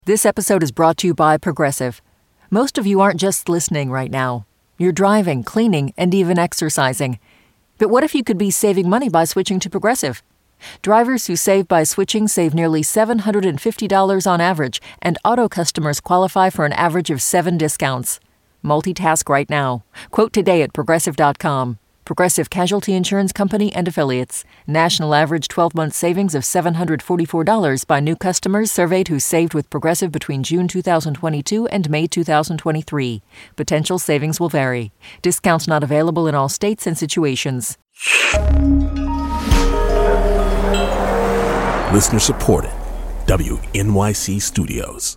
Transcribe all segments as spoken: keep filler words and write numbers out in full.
This episode is brought to you by Progressive. Most of you aren't just listening right now. You're driving, cleaning, and even exercising. But what if you could be saving money by switching to Progressive? Drivers who save by switching save nearly seven hundred fifty dollars on average, and auto customers qualify for an average of seven discounts. Multitask right now. Quote today at Progressive dot com. Progressive Casualty Insurance Company and Affiliates. National average twelve-month savings of seven hundred forty-four dollars by new customers surveyed who saved with Progressive between June two thousand twenty-two and May two thousand twenty-three. Potential savings will vary. Discounts not available in all states and situations. Listener supported. W N Y C Studios.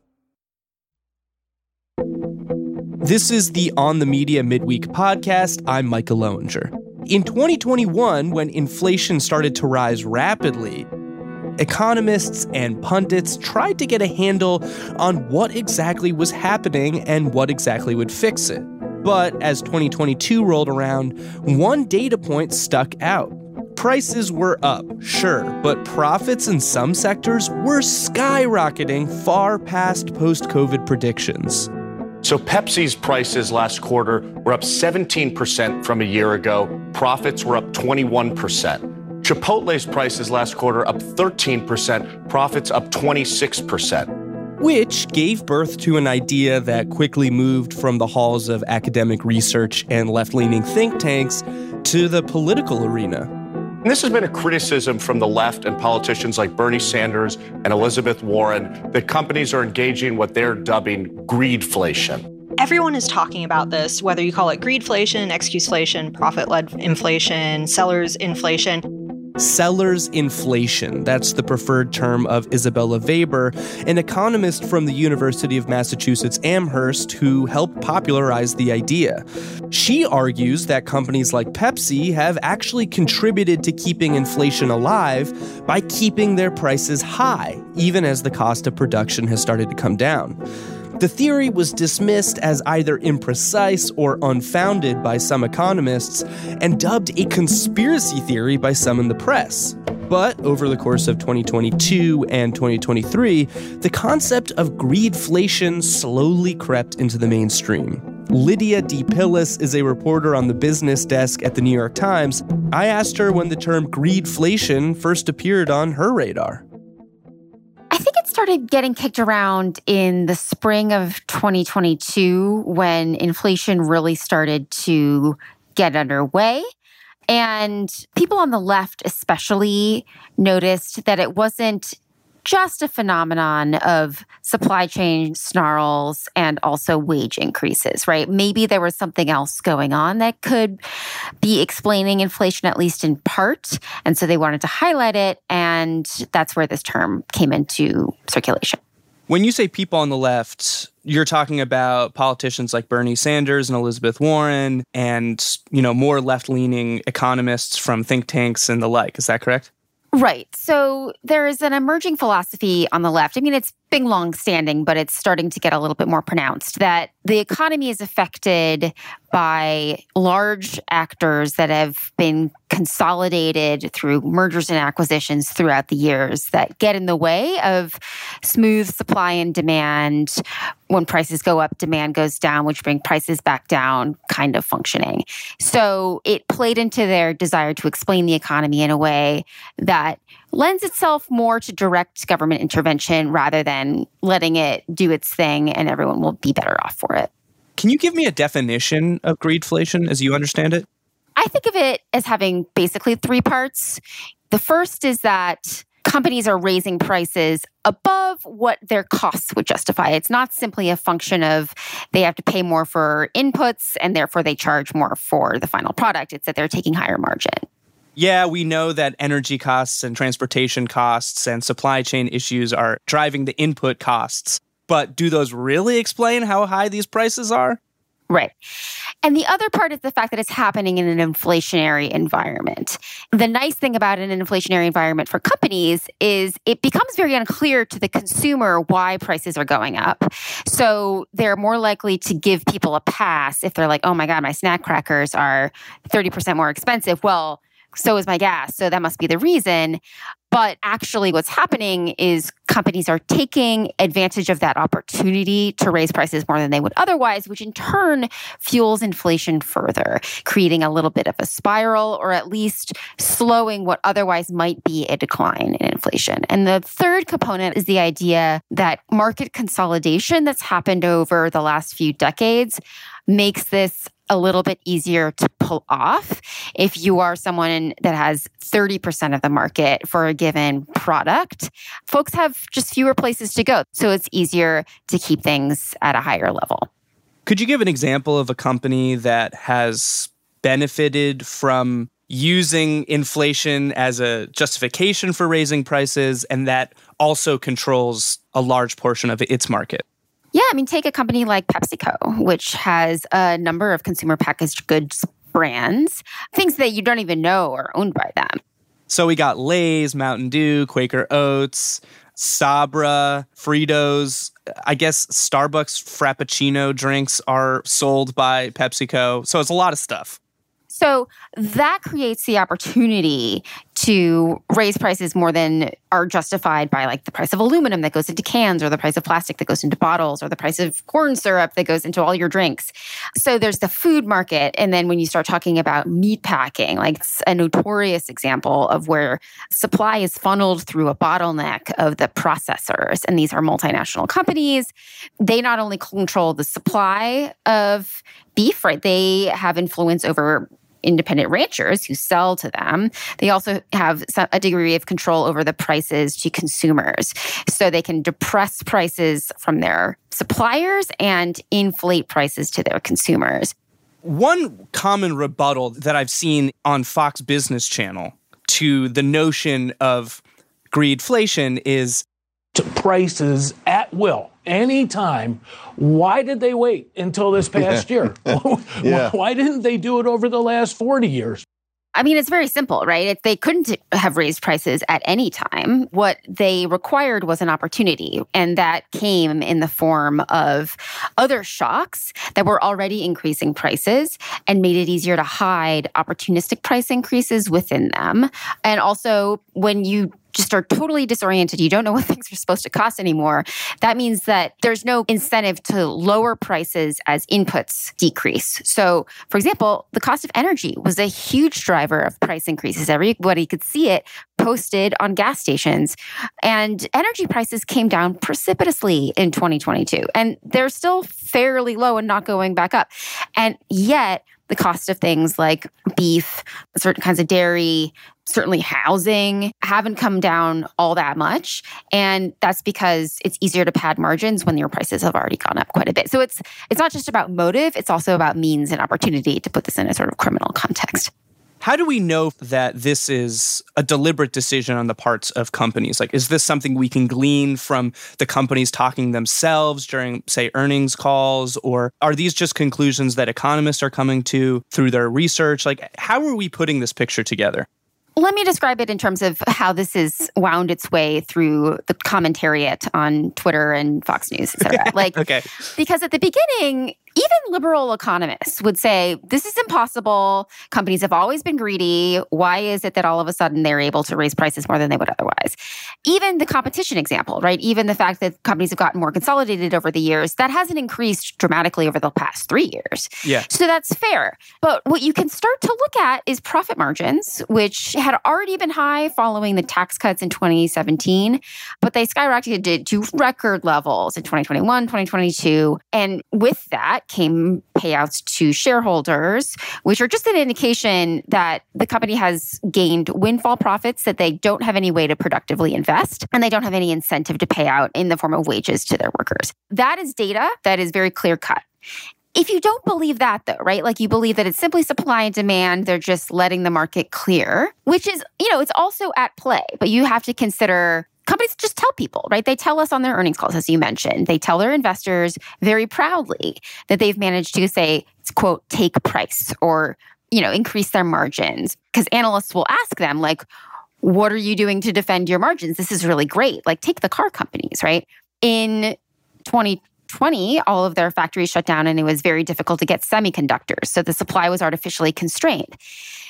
This is the On the Media Midweek podcast. I'm Micah Loewinger. In twenty twenty-one, when inflation started to rise rapidly, economists and pundits tried to get a handle on what exactly was happening and what exactly would fix it. But as twenty twenty-two rolled around, one data point stuck out. Prices were up, sure, but profits in some sectors were skyrocketing far past post-COVID predictions. So Pepsi's prices last quarter were up seventeen percent from a year ago. Profits were up twenty-one percent. Chipotle's prices last quarter up thirteen percent. Profits up twenty-six percent. Which gave birth to an idea that quickly moved from the halls of academic research and left-leaning think tanks to the political arena. And this has been a criticism from the left and politicians like Bernie Sanders and Elizabeth Warren that companies are engaging what they're dubbing greedflation. Everyone is talking about this, whether you call it greedflation, excuseflation, profit-led inflation, sellers inflation. Sellers inflation. That's the preferred term of Isabella Weber, an economist from the University of Massachusetts Amherst who helped popularize the idea. She argues that companies like Pepsi have actually contributed to keeping inflation alive by keeping their prices high, even as the cost of production has started to come down. The theory was dismissed as either imprecise or unfounded by some economists and dubbed a conspiracy theory by some in the press. But over the course of twenty twenty-two and twenty twenty-three, the concept of greedflation slowly crept into the mainstream. Lydia D. Pillis is a reporter on the business desk at the New York Times. I asked her when the term greedflation first appeared on her radar. I think it started getting kicked around in the spring of twenty twenty-two when inflation really started to get underway. And people on the left especially noticed that it wasn't just a phenomenon of supply chain snarls and also wage increases, right? Maybe there was something else going on that could be explaining inflation, at least in part. And so they wanted to highlight it. And that's where this term came into circulation. When you say people on the left, you're talking about politicians like Bernie Sanders and Elizabeth Warren and, you know, more left-leaning economists from think tanks and the like. Is that correct? Right. So there is an emerging philosophy on the left. I mean, it's been long-standing, but it's starting to get a little bit more pronounced, that the economy is affected by large actors that have been consolidated through mergers and acquisitions throughout the years that get in the way of smooth supply and demand. When prices go up, demand goes down, which bring prices back down, kind of functioning. So it played into their desire to explain the economy in a way that lends itself more to direct government intervention rather than letting it do its thing and everyone will be better off for it. Can you give me a definition of greedflation as you understand it? I think of it as having basically three parts. The first is that companies are raising prices above what their costs would justify. It's not simply a function of they have to pay more for inputs and therefore they charge more for the final product. It's that they're taking higher margin. Yeah, we know that energy costs and transportation costs and supply chain issues are driving the input costs. But do those really explain how high these prices are? Right. And the other part is the fact that it's happening in an inflationary environment. The nice thing about an inflationary environment for companies is it becomes very unclear to the consumer why prices are going up. So they're more likely to give people a pass if they're like, oh my God, my snack crackers are thirty percent more expensive. Well, so is my gas. So that must be the reason. But actually what's happening is companies are taking advantage of that opportunity to raise prices more than they would otherwise, which in turn fuels inflation further, creating a little bit of a spiral or at least slowing what otherwise might be a decline in inflation. And the third component is the idea that market consolidation that's happened over the last few decades makes this a little bit easier to pull off if you are someone that has thirty percent of the market for a given product. Folks have just fewer places to go, so it's easier to keep things at a higher level. Could you give an example of a company that has benefited from using inflation as a justification for raising prices and that also controls a large portion of its market? Yeah, I mean, take a company like PepsiCo, which has a number of consumer packaged goods brands, things that you don't even know are owned by them. So we got Lay's, Mountain Dew, Quaker Oats, Sabra, Fritos. I guess Starbucks Frappuccino drinks are sold by PepsiCo. So it's a lot of stuff. So that creates the opportunity to raise prices more than are justified by like the price of aluminum that goes into cans or the price of plastic that goes into bottles or the price of corn syrup that goes into all your drinks. So there's the food market. And then when you start talking about meat packing, like it's a notorious example of where supply is funneled through a bottleneck of the processors. And these are multinational companies. They not only control the supply of beef, right? They have influence over independent ranchers who sell to them. They also have a degree of control over the prices to consumers. So they can depress prices from their suppliers and inflate prices to their consumers. One common rebuttal that I've seen on Fox Business Channel to the notion of greedflation is to prices at will. Anytime. Why did they wait until this past year? yeah. Why didn't they do it over the last forty years? I mean, it's very simple, right? If they couldn't have raised prices at any time, what they required was an opportunity. And that came in the form of other shocks that were already increasing prices and made it easier to hide opportunistic price increases within them. And also, when you just are totally disoriented, you don't know what things are supposed to cost anymore, that means that there's no incentive to lower prices as inputs decrease. So, for example, the cost of energy was a huge driver of price increases. Everybody could see it posted on gas stations. And energy prices came down precipitously in twenty twenty-two. And they're still fairly low and not going back up. And yet, the cost of things like beef, certain kinds of dairy, certainly housing haven't come down all that much. And that's because it's easier to pad margins when your prices have already gone up quite a bit. So it's it's not just about motive, it's also about means and opportunity, to put this in a sort of criminal context. How do we know that this is a deliberate decision on the parts of companies? Like, is this something we can glean from the companies talking themselves during, say, earnings calls? Or are these just conclusions that economists are coming to through their research? Like, how are we putting this picture together? Let me describe it in terms of how this has wound its way through the commentariat on Twitter and Fox News, et cetera. Like, okay. Because at the beginning, even liberal economists would say, this is impossible. Companies have always been greedy. Why is it that all of a sudden they're able to raise prices more than they would otherwise? Even the competition example, right? Even the fact that companies have gotten more consolidated over the years, that hasn't increased dramatically over the past three years. Yeah. So that's fair. But what you can start to look at is profit margins, which had already been high following the tax cuts in twenty seventeen, but they skyrocketed to record levels in twenty twenty-one, twenty twenty-two. And with that came payouts to shareholders, which are just an indication that the company has gained windfall profits that they don't have any way to productively invest, and they don't have any incentive to pay out in the form of wages to their workers. That is data that is very clear cut. If you don't believe that, though, right, like you believe that it's simply supply and demand, they're just letting the market clear, which is, you know, it's also at play. But you have to consider companies just tell people, right? They tell us on their earnings calls, as you mentioned. They tell their investors very proudly that they've managed to say, quote, take price or, you know, increase their margins. Because analysts will ask them, like, what are you doing to defend your margins? This is really great. Like, take the car companies, right? In twenty twenty, all of their factories shut down and it was very difficult to get semiconductors. So the supply was artificially constrained.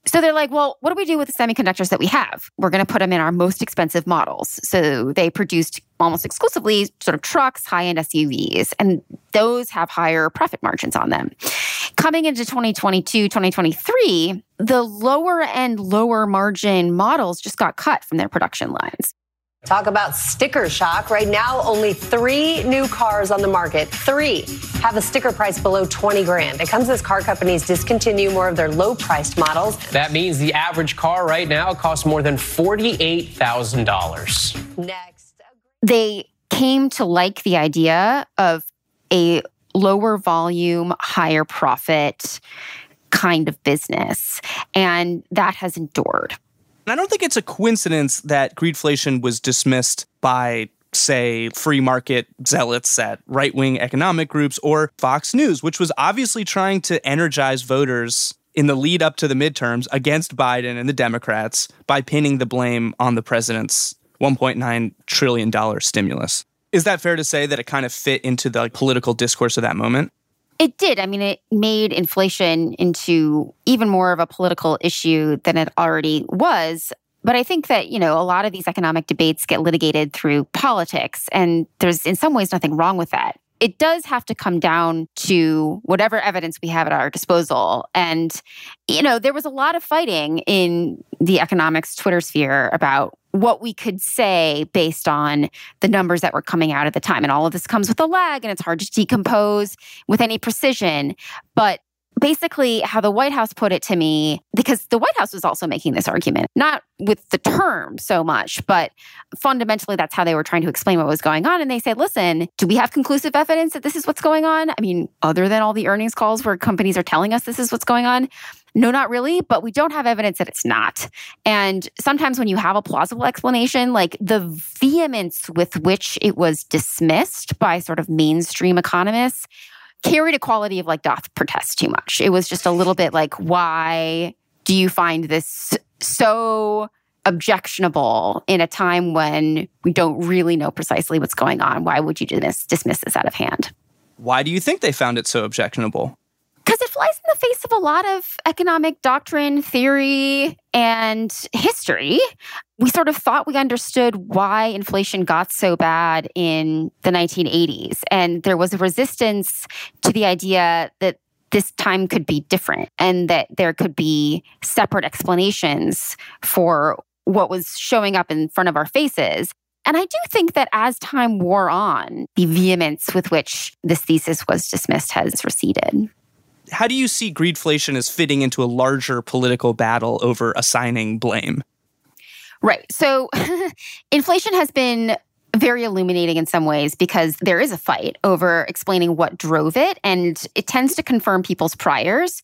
So they're like, well, what do we do with the semiconductors that we have? We're going to put them in our most expensive models. So they produced almost exclusively sort of trucks, high-end S U Vs, and those have higher profit margins on them. Coming into twenty twenty-two, twenty twenty-three, the lower end, lower margin models just got cut from their production lines. Talk about sticker shock. Right now, only three new cars on the market, three, have a sticker price below twenty grand. It comes as car companies discontinue more of their low-priced models. That means the average car right now costs more than forty-eight thousand dollars. Next. They came to like the idea of a lower volume, higher profit kind of business, and that has endured. And I don't think it's a coincidence that greedflation was dismissed by, say, free market zealots at right-wing economic groups or Fox News, which was obviously trying to energize voters in the lead up to the midterms against Biden and the Democrats by pinning the blame on the president's one point nine trillion dollars stimulus. Is that fair to say that it kind of fit into the political discourse of that moment? It did. I mean, it made inflation into even more of a political issue than it already was. But I think that, you know, a lot of these economic debates get litigated through politics, and there's in some ways nothing wrong with that. It does have to come down to whatever evidence we have at our disposal. And, you know, there was a lot of fighting in the economics Twitter sphere about what we could say based on the numbers that were coming out at the time. And all of this comes with a lag, and it's hard to decompose with any precision. But basically, how the White House put it to me, because the White House was also making this argument, not with the term so much, but fundamentally, that's how they were trying to explain what was going on. And they said, listen, do we have conclusive evidence that this is what's going on? I mean, other than all the earnings calls where companies are telling us this is what's going on? No, not really, but we don't have evidence that it's not. And sometimes when you have a plausible explanation, like the vehemence with which it was dismissed by sort of mainstream economists carried a quality of like doth protest too much. It was just a little bit like, why do you find this so objectionable in a time when we don't really know precisely what's going on? Why would you dismiss, dismiss this out of hand? Why do you think they found it so objectionable? Because it flies in the face of a lot of economic doctrine, theory, and history. We sort of thought we understood why inflation got so bad in the nineteen eighties. And there was a resistance to the idea that this time could be different and that there could be separate explanations for what was showing up in front of our faces. And I do think that as time wore on, the vehemence with which this thesis was dismissed has receded. How do you see greedflation as fitting into a larger political battle over assigning blame? Right. So inflation has been very illuminating in some ways because there is a fight over explaining what drove it, and it tends to confirm people's priors.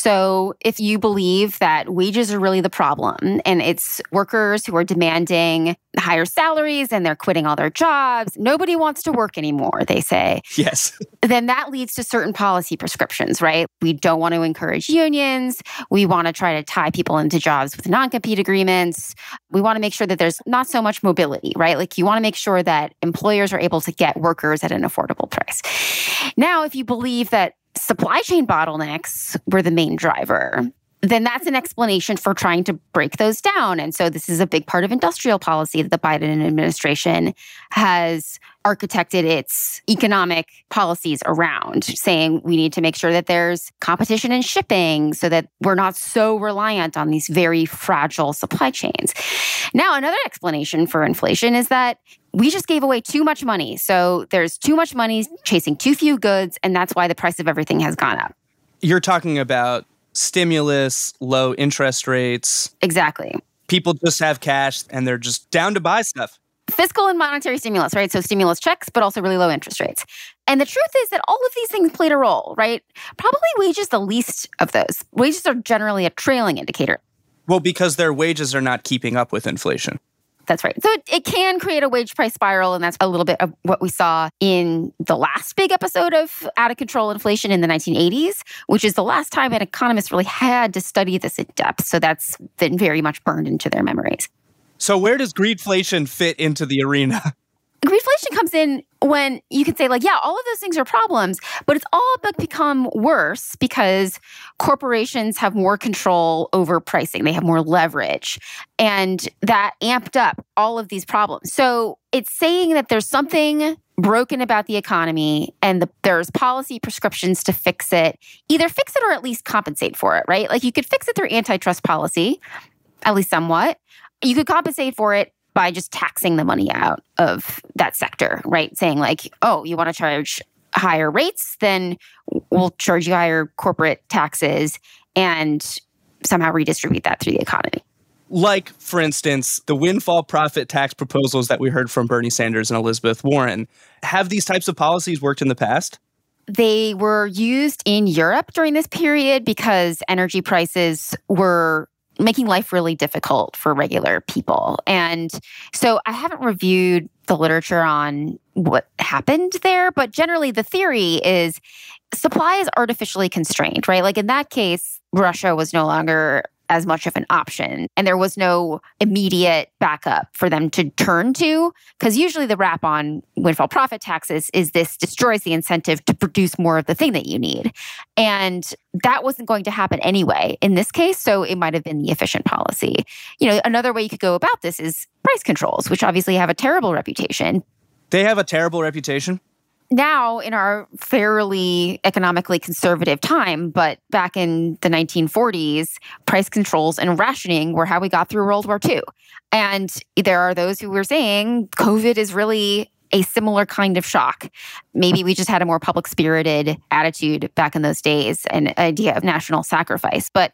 So if you believe that wages are really the problem and it's workers who are demanding higher salaries and they're quitting all their jobs, nobody wants to work anymore, they say. Yes. Then that leads to certain policy prescriptions, right? We don't want to encourage unions. We want to try to tie people into jobs with non-compete agreements. We want to make sure that there's not so much mobility, right? Like you want to make sure that employers are able to get workers at an affordable price. Now, if you believe that supply chain bottlenecks were the main driver, then that's an explanation for trying to break those down. And so this is a big part of industrial policy that the Biden administration has architected its economic policies around, saying we need to make sure that there's competition in shipping so that we're not so reliant on these very fragile supply chains. Now, another explanation for inflation is that we just gave away too much money. So there's too much money chasing too few goods, and that's why the price of everything has gone up. You're talking about stimulus, low interest rates. Exactly. People just have cash and they're just down to buy stuff. Fiscal and monetary stimulus, right? So stimulus checks, but also really low interest rates. And the truth is that all of these things played a role, right? Probably wages the least of those. Wages are generally a trailing indicator. Well, because their wages are not keeping up with inflation. That's right. So it, it can create a wage price spiral, and that's a little bit of what we saw in the last big episode of out of control inflation in the nineteen eighties, which is the last time an economist really had to study this in depth. So that's been very much burned into their memories. So where does greedflation fit into the arena? Greedflation comes in when you can say, like, yeah, all of those things are problems, but it's all but become worse because corporations have more control over pricing. They have more leverage. And that amped up all of these problems. So it's saying that there's something broken about the economy and the, there's policy prescriptions to fix it. Either fix it or at least compensate for it, right? Like you could fix it through antitrust policy, at least somewhat. You could compensate for it by just taxing the money out of that sector, right? Saying like, oh, you want to charge higher rates? Then we'll charge you higher corporate taxes and somehow redistribute that through the economy. Like, for instance, the windfall profit tax proposals that we heard from Bernie Sanders and Elizabeth Warren. Have these types of policies worked in the past? They were used in Europe during this period because energy prices were making life really difficult for regular people. And so I haven't reviewed the literature on what happened there, but generally the theory is supply is artificially constrained, right? Like in that case, Russia was no longer as much of an option. And there was no immediate backup for them to turn to, because usually the rap on windfall profit taxes is this destroys the incentive to produce more of the thing that you need. And that wasn't going to happen anyway in this case, so it might have been the efficient policy. You know, another way you could go about this is price controls, which obviously have a terrible reputation. They have a terrible reputation? Now, in our fairly economically conservative time, but back in the nineteen forties, price controls and rationing were how we got through World War Two. And there are those who were saying COVID is really a similar kind of shock. Maybe we just had a more public-spirited attitude back in those days, an idea of national sacrifice. But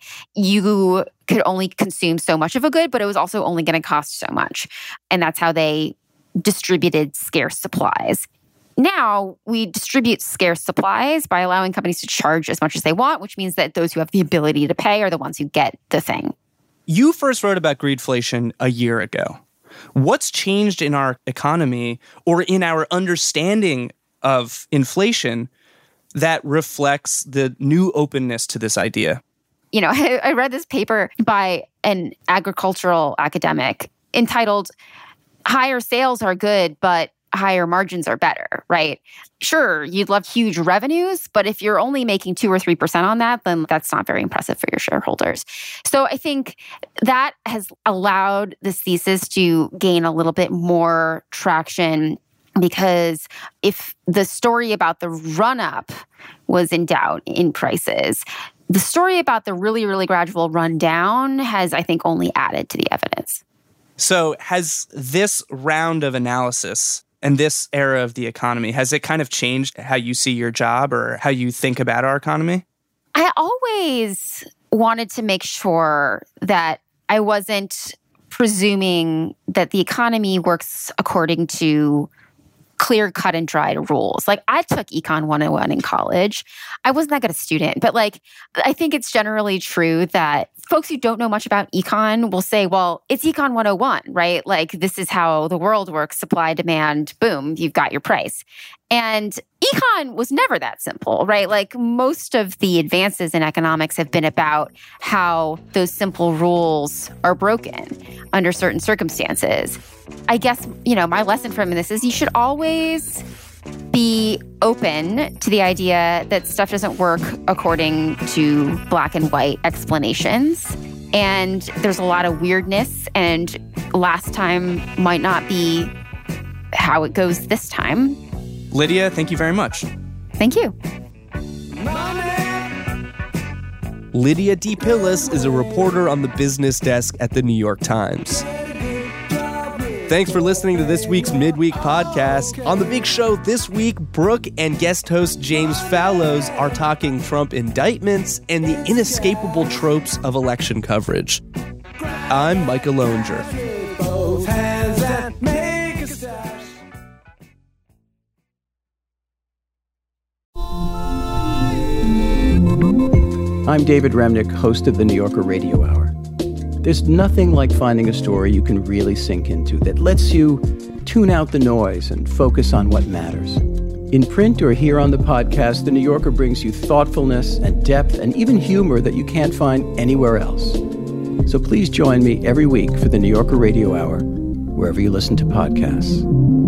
you could only consume so much of a good, but it was also only going to cost so much. And that's how they distributed scarce supplies. Now, we distribute scarce supplies by allowing companies to charge as much as they want, which means that those who have the ability to pay are the ones who get the thing. You first wrote about greedflation a year ago. What's changed in our economy or in our understanding of inflation that reflects the new openness to this idea? You know, I, I read this paper by an agricultural academic entitled, "Higher Sales Are Good, but Higher Margins Are Better," right? Sure, you'd love huge revenues, but if you're only making two or three percent on that, then that's not very impressive for your shareholders. So I think that has allowed this thesis to gain a little bit more traction, because if the story about the run-up was in doubt in prices, the story about the really, really gradual rundown has, I think, only added to the evidence. So has this round of analysis and this era of the economy, has it kind of changed how you see your job or how you think about our economy? I always wanted to make sure that I wasn't presuming that the economy works according to clear cut and dried rules. Like, I took Econ one oh one in college. I wasn't that good a student, but like, I think it's generally true that folks who don't know much about econ will say, well, it's Econ one oh one, right? Like, this is how the world works, supply, demand, boom, you've got your price. And econ was never that simple, right? Like, most of the advances in economics have been about how those simple rules are broken under certain circumstances. I guess, you know, my lesson from this is you should always be open to the idea that stuff doesn't work according to black and white explanations. And there's a lot of weirdness, and last time might not be how it goes this time. Lydia, thank you very much. Thank you. Lydia DePillis is a reporter on the business desk at the New York Times. Thanks for listening to this week's Midweek podcast. On The Big Show this week, Brooke and guest host James Fallows are talking Trump indictments and the inescapable tropes of election coverage. I'm Micah Loenger. I'm David Remnick, host of the New Yorker Radio Hour. There's nothing like finding a story you can really sink into that lets you tune out the noise and focus on what matters. In print or here on the podcast, The New Yorker brings you thoughtfulness and depth and even humor that you can't find anywhere else. So please join me every week for the New Yorker Radio Hour, wherever you listen to podcasts.